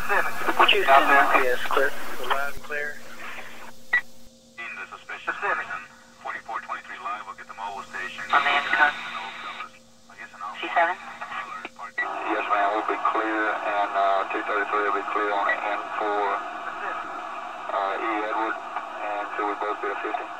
Houston, yes, clear. Loud and clear. In the suspicious person, 4423 live, we'll get the mobile station. On the intercom. C7? Yes, ma'am, we'll be clear, and 233 will be clear on the N4 E Edward, and so we'll both be at 50.